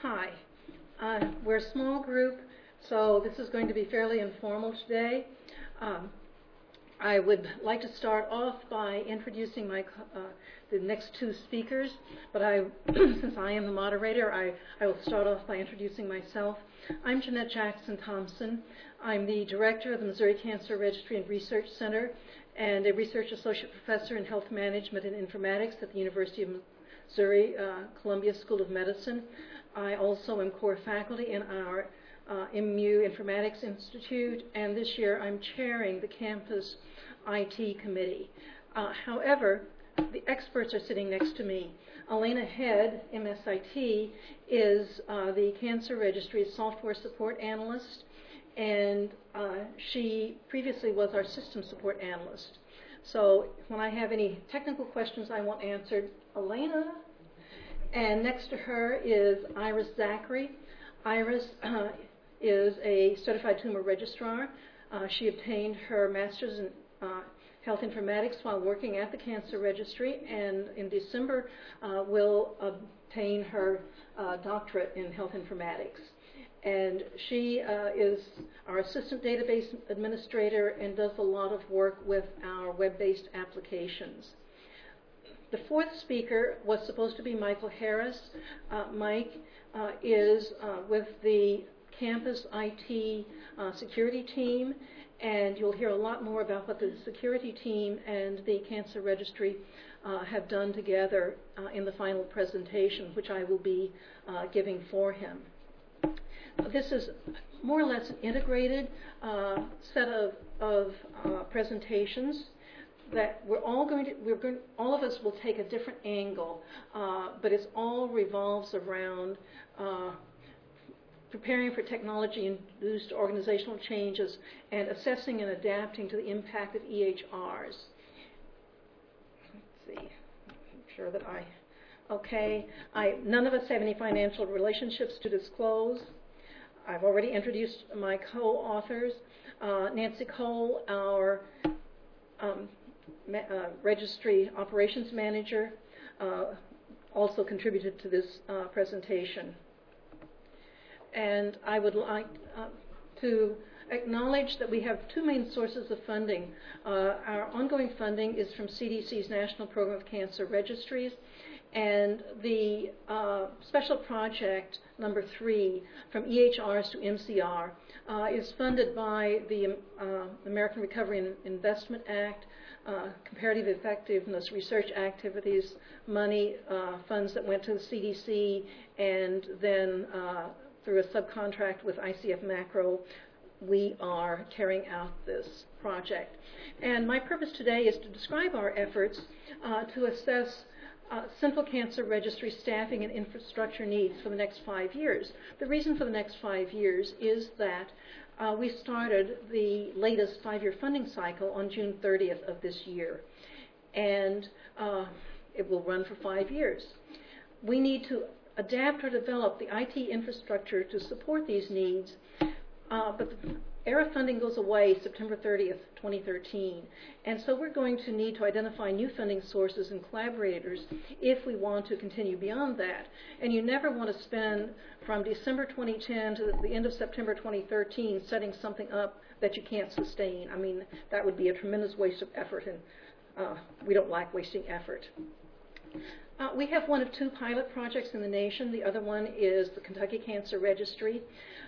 Hi. We're a small group, so this is going to be fairly informal today. Um, I would like to start off by introducing the next two speakers, but since I am the moderator, I will start off by introducing myself. I'm Jeanette Jackson Thompson. I'm the director of the Missouri Cancer Registry and Research Center and a research associate professor in health management and informatics at the University of Missouri Columbia School of Medicine. I also am core faculty in our MU Informatics Institute, and this year I'm chairing the campus IT committee. However, the experts are sitting next to me. Elena Head, MSIT, is the Cancer Registry's software support analyst, and she previously was our system support analyst. So when I have any technical questions I want answered, Elena. And next to her is Iris Zachary. Iris is a certified tumor registrar. She obtained her master's in health informatics while working at the Cancer Registry, and in December will obtain her doctorate in health informatics. And she is our assistant database administrator and does a lot of work with our web-based applications. The fourth speaker was supposed to be Michael Harris. Mike is with the campus IT security team, and you'll hear a lot more about what the security team and the Cancer Registry have done together in the final presentation, which I will be giving for him. This is more or less an integrated set of presentations that all of us will take a different angle, but it all revolves around preparing for technology-induced organizational changes and assessing and adapting to the impact of EHRs. Let's see, make sure that none of us have any financial relationships to disclose. I've already introduced my co-authors. Nancy Cole, our registry operations manager, also contributed to this presentation. And I would like to acknowledge that we have two main sources of funding. Our ongoing funding is from CDC's National Program of Cancer Registries, and the special project number 3, from EHRs to MCR, is funded by the American Recovery and Investment Act, Comparative Effectiveness Research Activities money, funds that went to the CDC, and then through a subcontract with ICF Macro, we are carrying out this project. And my purpose today is to describe our efforts to assess Central Cancer Registry staffing and infrastructure needs for the next 5 years. The reason for the next 5 years is that we started the latest 5-year funding cycle on June 30th of this year, and it will run for 5 years. We need to adapt or develop the IT infrastructure to support these needs, but the ERA funding goes away September 30th, 2013, and so we're going to need to identify new funding sources and collaborators if we want to continue beyond that. And you never want to spend from December 2010 to the end of September 2013 setting something up that you can't sustain. I mean, that would be a tremendous waste of effort, and we don't like wasting effort. We have one of 2 pilot projects in the nation. The other one is the Kentucky Cancer Registry.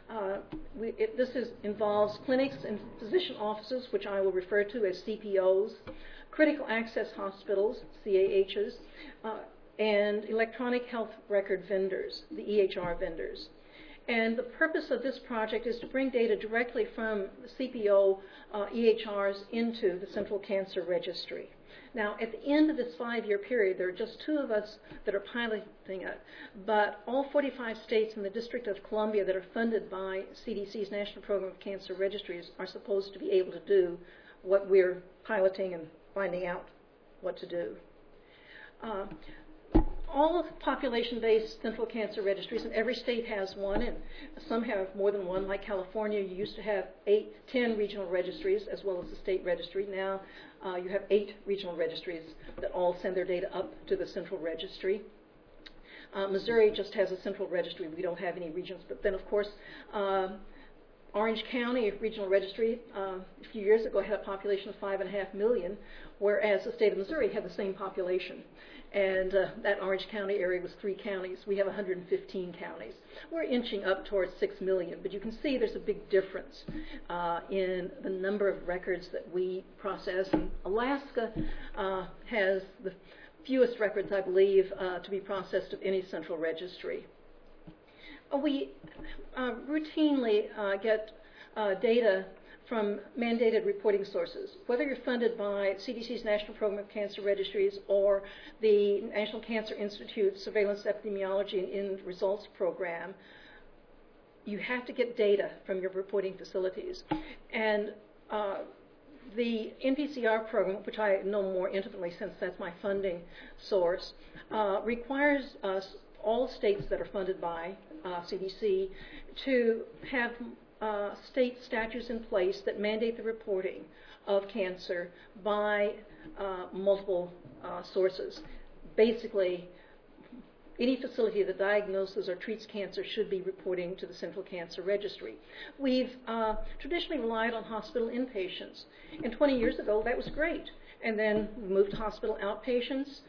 This involves clinics and physician offices, which I will refer to as CPOs, critical access hospitals, CAHs, and electronic health record vendors, the EHR vendors. And the purpose of this project is to bring data directly from the CPO EHRs into the Central Cancer Registry. Now, at the end of this 5-year period, there are just 2 of us that are piloting it, but all 45 states in the District of Columbia that are funded by CDC's National Program of Cancer Registries are supposed to be able to do what we're piloting and finding out what to do. All population-based central cancer registries, and every state has one, and some have more than one. Like California, you used to have 10 regional registries as well as the state registry. Now you have 8 regional registries that all send their data up to the central registry. Missouri just has a central registry. We don't have any regions. But then, of course, Orange County Regional Registry a few years ago had a population of 5.5 million, whereas the state of Missouri had the same population. And that Orange County area was 3 counties. We have 115 counties. We're inching up towards 6 million, but you can see there's a big difference in the number of records that we process. And Alaska has the fewest records, I believe, to be processed of any central registry. We routinely get data from mandated reporting sources, whether you're funded by CDC's National Program of Cancer Registries or the National Cancer Institute Surveillance Epidemiology and End Results Program. You have to get data from your reporting facilities. And the NPCR program, which I know more intimately since that's my funding source, requires us, all states that are funded by CDC, to have state statutes in place that mandate the reporting of cancer by multiple sources. Basically, any facility that diagnoses or treats cancer should be reporting to the Central Cancer Registry. We've traditionally relied on hospital inpatients, and 20 years ago that was great. And then we moved to hospital outpatients.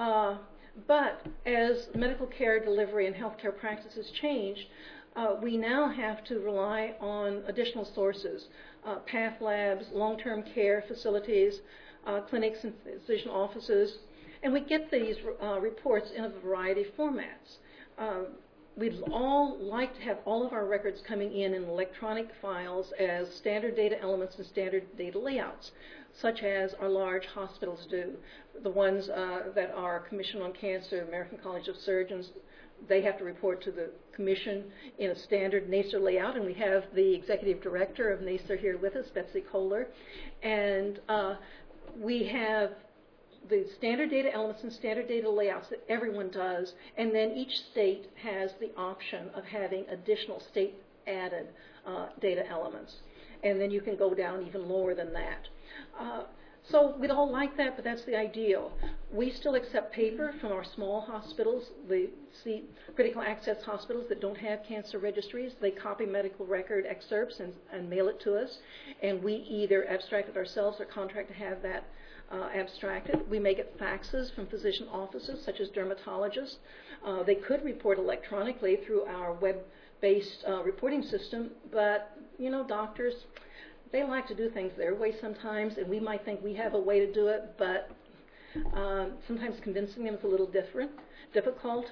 But as medical care delivery and healthcare practices changed, we now have to rely on additional sources, path labs, long-term care facilities, clinics and physician offices, and we get these reports in a variety of formats. We'd all like to have all of our records coming in electronic files as standard data elements and standard data layouts, such as our large hospitals do. The ones that are Commission on Cancer, American College of Surgeons, they have to report to the Commission in a standard NACER layout, and we have the Executive Director of NACER here with us, Betsy Kohler, and we have the standard data elements and standard data layouts that everyone does, and then each state has the option of having additional state-added data elements. And then you can go down even lower than that. So we'd all like that, but that's the ideal. We still accept paper from our small hospitals, the critical access hospitals that don't have cancer registries. They copy medical record excerpts and mail it to us, and we either abstract it ourselves or contract to have that abstracted. We may get faxes from physician offices, such as dermatologists. They could report electronically through our web-based reporting system, but, you know, doctors, they like to do things their way sometimes, and we might think we have a way to do it, but sometimes convincing them is a little difficult.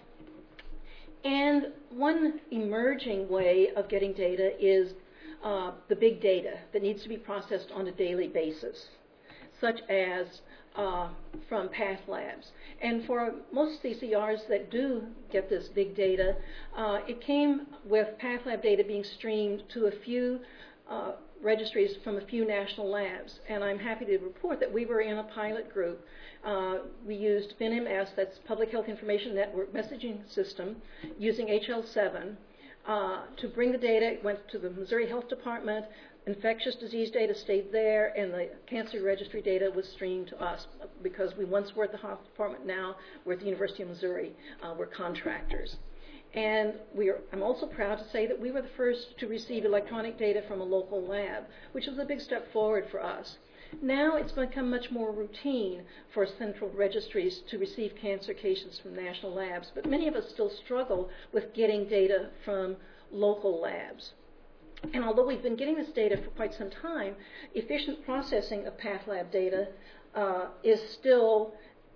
And one emerging way of getting data is the big data that needs to be processed on a daily basis, such as from path labs. And for most CCRs that do get this big data, it came with path lab data being streamed to a few registries from a few national labs. And I'm happy to report that we were in a pilot group. We used BINMS, that's Public Health Information Network messaging system, using HL7 to bring the data. It went to the Missouri Health Department. Infectious disease data stayed there, and the cancer registry data was streamed to us because we once were at the health department, now we're at the University of Missouri. We're contractors. And I'm also proud to say that we were the first to receive electronic data from a local lab, which was a big step forward for us. Now it's become much more routine for central registries to receive cancer cases from national labs, but many of us still struggle with getting data from local labs. And although we've been getting this data for quite some time, efficient processing of path lab data is still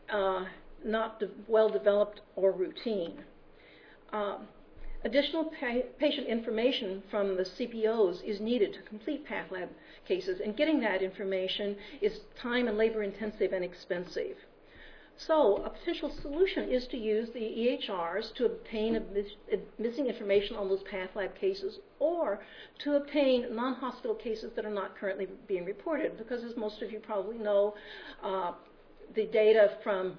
not well developed or routine. Additional patient information from the CPOs is needed to complete path lab cases, and getting that information is time and labor intensive and expensive. So a potential solution is to use the EHRs to obtain missing information on those path lab cases, or to obtain non-hospital cases that are not currently being reported, because as most of you probably know, the data from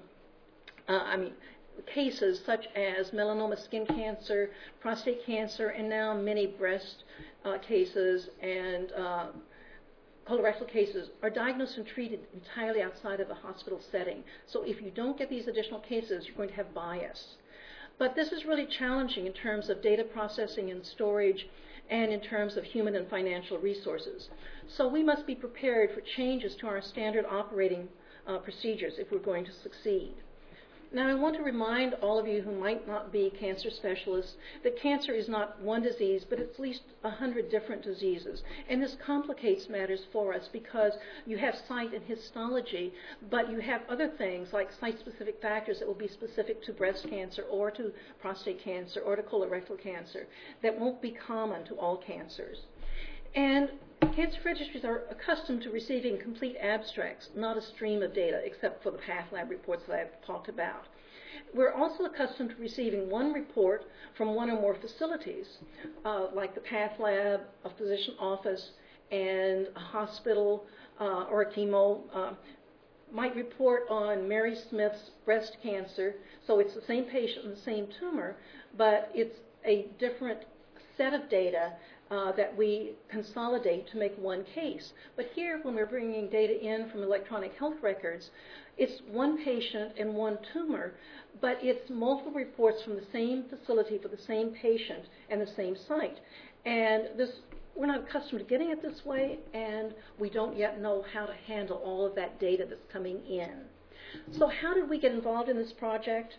cases such as melanoma skin cancer, prostate cancer, and now many breast cases and colorectal cases are diagnosed and treated entirely outside of a hospital setting. So if you don't get these additional cases, you're going to have bias. But this is really challenging in terms of data processing and storage and in terms of human and financial resources. So we must be prepared for changes to our standard operating procedures if we're going to succeed. Now, I want to remind all of you who might not be cancer specialists that cancer is not one disease, but at least 100 different diseases. And this complicates matters for us because you have site and histology, but you have other things like site-specific factors that will be specific to breast cancer or to prostate cancer or to colorectal cancer that won't be common to all cancers. And cancer registries are accustomed to receiving complete abstracts, not a stream of data, except for the path lab reports that I've talked about. We're also accustomed to receiving one report from one or more facilities, like the path lab, a physician office, and a hospital or a chemo might report on Mary Smith's breast cancer. So it's the same patient and the same tumor, but it's a different set of data that we consolidate to make one case. But here, when we're bringing data in from electronic health records, it's one patient and one tumor, but it's multiple reports from the same facility for the same patient and the same site. And we're not accustomed to getting it this way, and we don't yet know how to handle all of that data that's coming in. So how did we get involved in this project?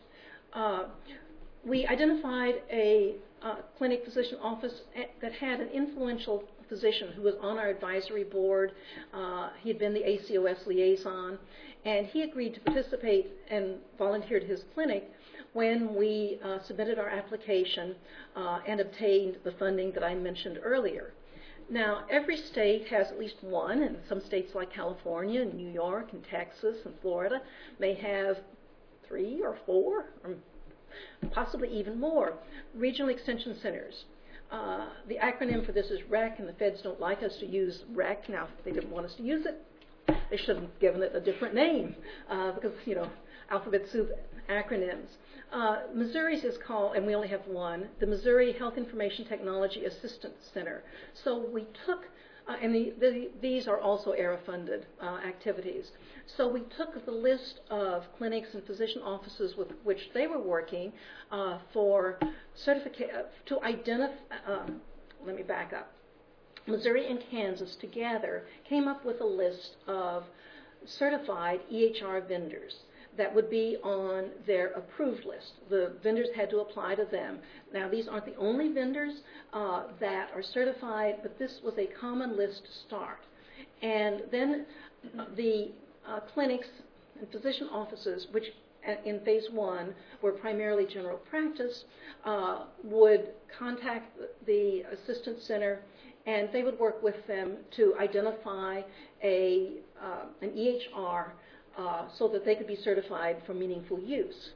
We identified a clinic physician office that had an influential physician who was on our advisory board. He had been the ACOS liaison, and he agreed to participate and volunteered his clinic when we submitted our application and obtained the funding that I mentioned earlier. Now, every state has at least one, and some states like California and New York and Texas and Florida may have 3 or 4 or possibly even more regional extension centers. The acronym for this is REC, and the feds don't like us to use REC. Now, if they didn't want us to use it, they should have given it a different name because, alphabet soup acronyms. Missouri's is called, and we only have one, the Missouri Health Information Technology Assistance Center. So we took, and these are also AERA-funded activities. So we took the list of clinics and physician offices with which they were working for certification to identify. Let me back up. Missouri and Kansas together came up with a list of certified EHR vendors that would be on their approved list. The vendors had to apply to them. Now, these aren't the only vendors that are certified, but this was a common list to start. And then the clinics and physician offices, which in phase 1 were primarily general practice, would contact the assistance center, and they would work with them to identify an EHR so that they could be certified for meaningful use.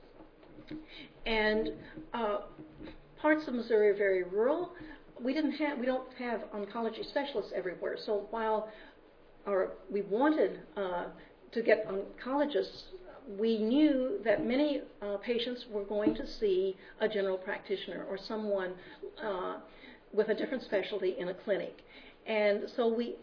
And parts of Missouri are very rural. We don't have oncology specialists everywhere. So while we wanted to get oncologists, we knew that many patients were going to see a general practitioner or someone with a different specialty in a clinic. And so we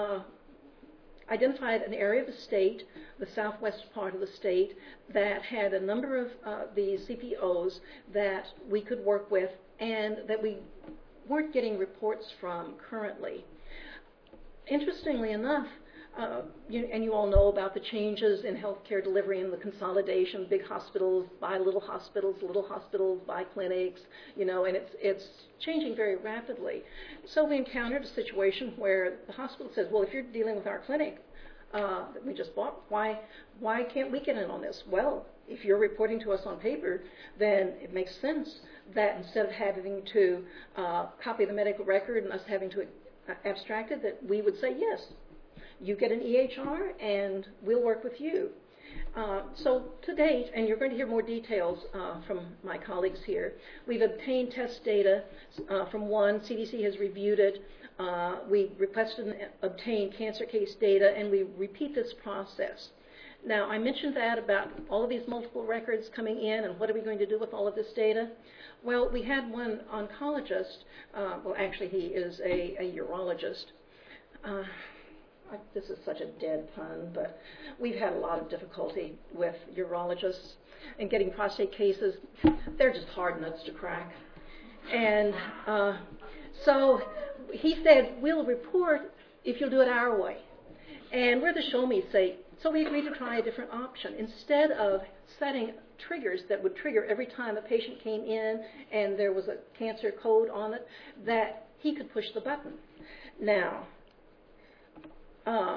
identified an area of the state, the southwest part of the state, that had a number of these CPOs that we could work with and that we weren't getting reports from currently. Interestingly enough, and you all know about the changes in healthcare delivery and the consolidation, big hospitals buy little hospitals buy clinics, and it's changing very rapidly. So we encountered a situation where the hospital says, well, if you're dealing with our clinic that we just bought, why can't we get in on this? Well, if you're reporting to us on paper, then it makes sense that instead of having to copy the medical record and us having to abstract it, that we would say, yes, you get an EHR and we'll work with you. So to date, and you're going to hear more details from my colleagues here, we've obtained test data from one. CDC has reviewed it. We requested and obtained cancer case data, and we repeat this process. Now, I mentioned that about all of these multiple records coming in and what are we going to do with all of this data? Well, we had one oncologist. Well, actually, he is a urologist. this is such a dead pun, but we've had a lot of difficulty with urologists in getting prostate cases. They're just hard nuts to crack. And so he said, we'll report if you'll do it our way. And we're the show me state, so we agreed to try a different option. Instead of setting triggers that would trigger every time a patient came in and there was a cancer code on it, that he could push the button. Now, I'm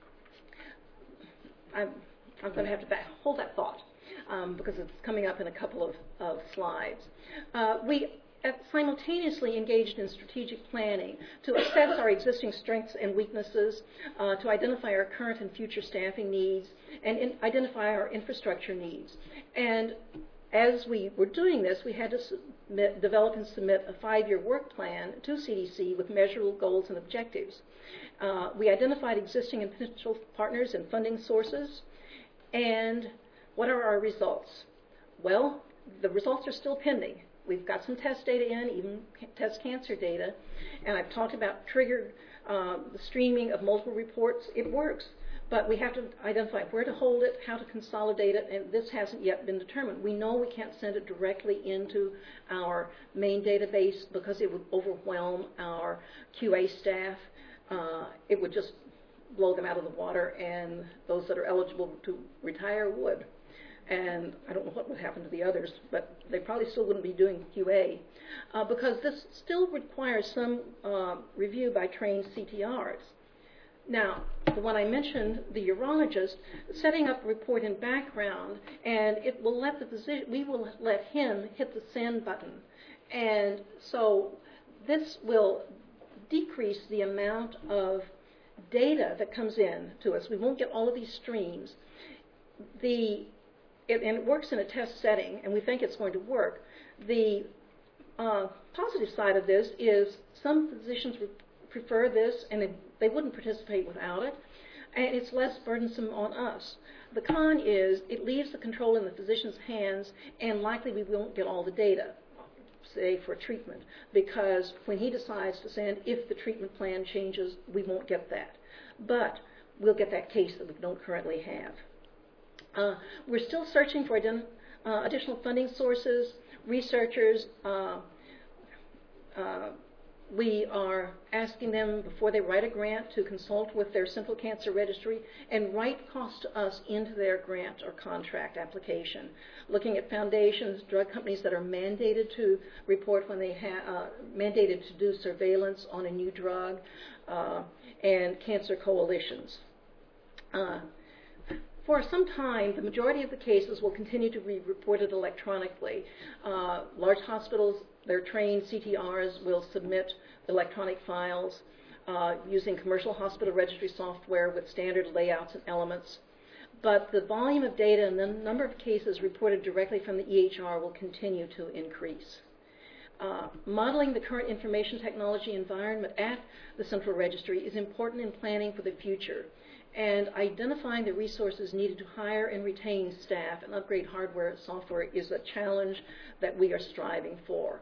going to have to hold that thought because it's coming up in a couple of slides. We simultaneously engaged in strategic planning to assess our existing strengths and weaknesses, to identify our current and future staffing needs, and identify our infrastructure needs. And as we were doing this, we had to develop and submit a 5-year work plan to CDC with measurable goals and objectives. We identified existing and potential partners and funding sources. And what are our results? Well, the results are still pending. We've got some test data in, even test cancer data, and I've talked about trigger the streaming of multiple reports. It works, but we have to identify where to hold it, how to consolidate it, and this hasn't yet been determined. We know we can't send it directly into our main database because it would overwhelm our QA staff. It would just blow them out of the water, and those that are eligible to retire would. And I don't know what would happen to the others, but they probably still wouldn't be doing QA because this still requires some review by trained CTRs. Now, the one I mentioned, the urologist, setting up a report in background, and it will let the physician, we will let him hit the send button. And so this will decrease the amount of data that comes in to us. We won't get all of these streams. And it works in a test setting, and we think it's going to work. The positive side of this is some physicians would prefer this, and they wouldn't participate without it, and it's less burdensome on us. The con is it leaves the control in the physician's hands, and likely we won't get all the data, say, for treatment, because when he decides to send, if the treatment plan changes, we won't get that. But we'll get that case that we don't currently have. We're still searching for additional funding sources, researchers. We are asking them before they write a grant to consult with their Central Cancer Registry and write costs to us into their grant or contract application. Looking at foundations, drug companies that are mandated to report when they mandated to do surveillance on a new drug, and cancer coalitions. For some time, the majority of the cases will continue to be reported electronically. Large hospitals, their trained CTRs will submit electronic files using commercial hospital registry software with standard layouts and elements. But the volume of data and the number of cases reported directly from the EHR will continue to increase. Modeling the current information technology environment at the Central Registry is important in planning for the future. And identifying the resources needed to hire and retain staff and upgrade hardware and software is a challenge that we are striving for.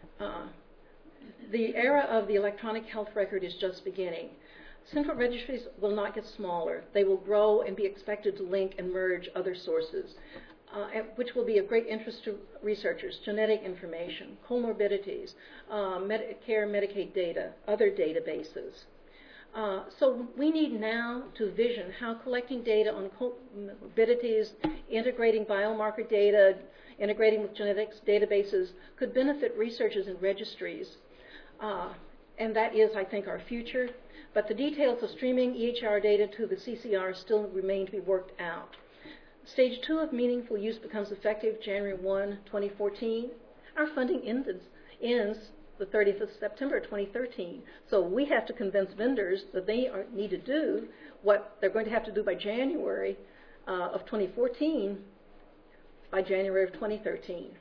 The era of the electronic health record is just beginning. Central registries will not get smaller. They will grow and be expected to link and merge other sources, which will be of great interest to researchers: genetic information, comorbidities, Medicare, Medicaid data, other databases. So we need now to vision how collecting data on comorbidities, integrating biomarker data, integrating with genetics databases could benefit researchers and registries. And that is, I think, our future. But the details of streaming EHR data to the CCR still remain to be worked out. Stage 2 of meaningful use becomes effective January 1, 2014. Our funding ends the 30th of September 2013. So we have to convince vendors that they need to do what they're going to have to do by January of 2014 by January of 2013.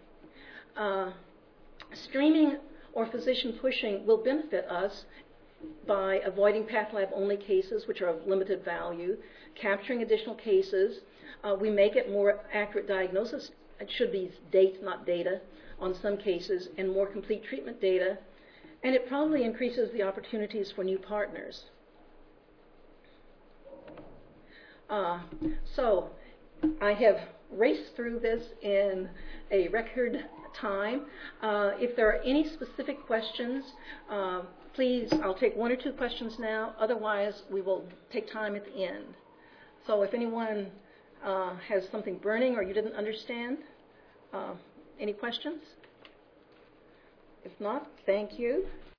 Streaming or physician pushing will benefit us by avoiding path lab only cases, which are of limited value, capturing additional cases. We may get more accurate diagnosis. It should be dates, not data, on some cases, and more complete treatment data, and it probably increases the opportunities for new partners. So I have raced through this in a record time. If there are any specific questions, please, I'll take one or two questions now. Otherwise, we will take time at the end. So if anyone has something burning or you didn't understand, any questions? If not, thank you.